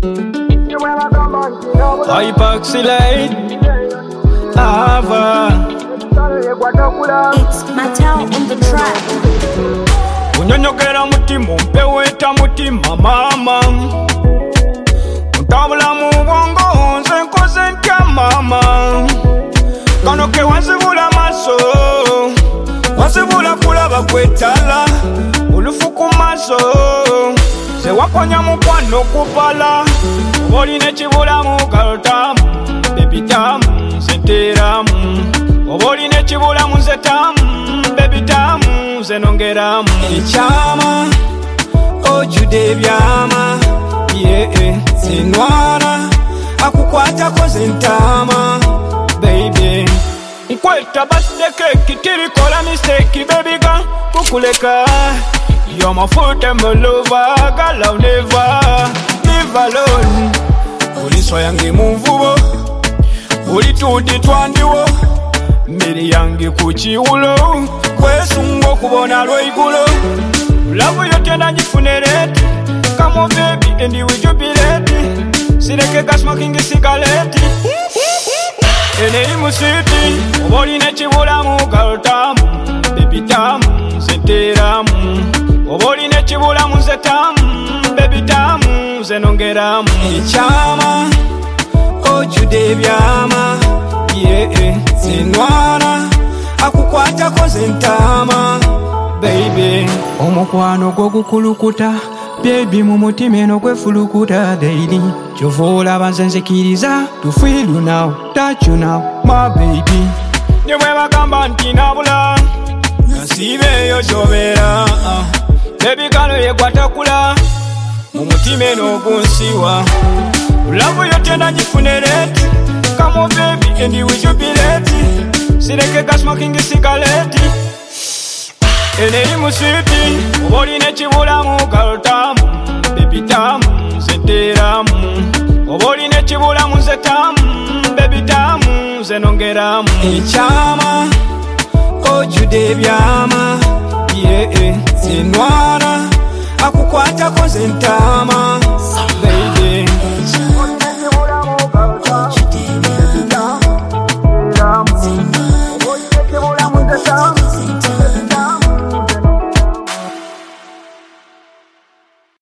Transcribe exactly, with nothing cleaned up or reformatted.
Hypoxylate Ava. It's Mattel on the track. Unyonyokera mutima mpeweta mutima mama. Untabula mu bwongo nze nkoze ntya mama. Kano ke wanzibula maso, wanzibula kulaba kwetala, olufu ku maso, ze wakonya mukwano kupala. Oboline kibulamu kalutamu, baby tamu, zeteramu. Oboline kibulamu zetamu, baby tamu, zenongeramu. Ekyama, ojude ebyama, yeah, zenwana, akukwatako zentama, baby. Nkweta birthday cake, tirikola mistake, baby ga, kukuleka. You're my full-time lover, girl, I'll never live alone. Uli soyange muvubo, uli tudi twandiwo, mbiri yange kuchiulo, kwesungo kubona lweigulo. Love yotenda njifunereti, come on baby, and you will jubilate. Sireke smoking a cigarette. Ene musiti, oboline chibulamu kalutamu, baby tamu, zeteramu. Oboline chibulamu zetamu, baby tamu, zenongeramu. Ekyama, ojude ebyama, yeah, zenwana, akukwatako zentama, baby. Omukwano gwo gukulukuta, baby mu mutima eno gwefulukuta daily. Kyova olaba nze nzikiriza, to feel you now, touch you now, my baby. Ne bwe bagamba nti nabula, nasiibeeyo ky'obeera. Baby kano yegwatakula, mu mutima eno ogunsiwa. Love yotenda njifunereti, come on baby and you will jubilate. Sireke smoking a cigarette. Ene musiti, oboline chibulamu kalutamu, baby tamu, zeteramu. Oboline chibulamu zetamu, baby tamu, zenongeramu. Ekyama, ojude ebyama, yeah, zenwana, akukwatako zentama, baby.